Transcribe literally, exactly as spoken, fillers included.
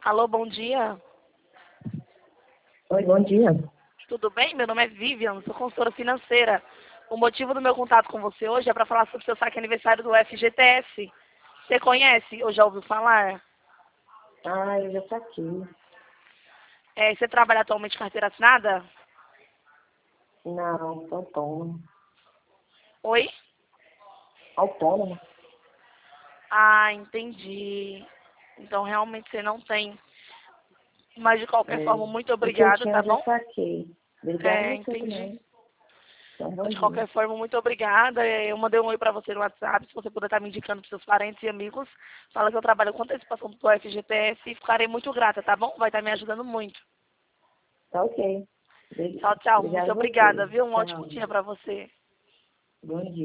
Alô, bom dia. Oi, bom dia. Tudo bem? Meu nome é Vivian, sou consultora financeira. O motivo do meu contato com você hoje é para falar sobre o seu saque aniversário do F G T S. Você conhece ou já ouviu falar? Ah, eu já saquei. É, você trabalha atualmente em carteira assinada? Não, sou autônomo. Oi? Autônomo? Ah, entendi. Então realmente você não tem. Mas de qualquer É. forma, muito O que eu obrigada, tinha tá eu já bom? saquei. Obrigada É, a você entendi. também. Então, bom De dia. qualquer forma, muito obrigada. Eu mandei um oi para você no WhatsApp. Se você puder estar me indicando para seus parentes e amigos, fala que eu trabalho com antecipação do F G T S e ficarei muito grata, tá bom? Vai estar me ajudando muito. Tá ok. Tchau, tchau. Muito Obrigada a obrigada, você. viu? Um ótimo Tchau. dia para você. Bom dia.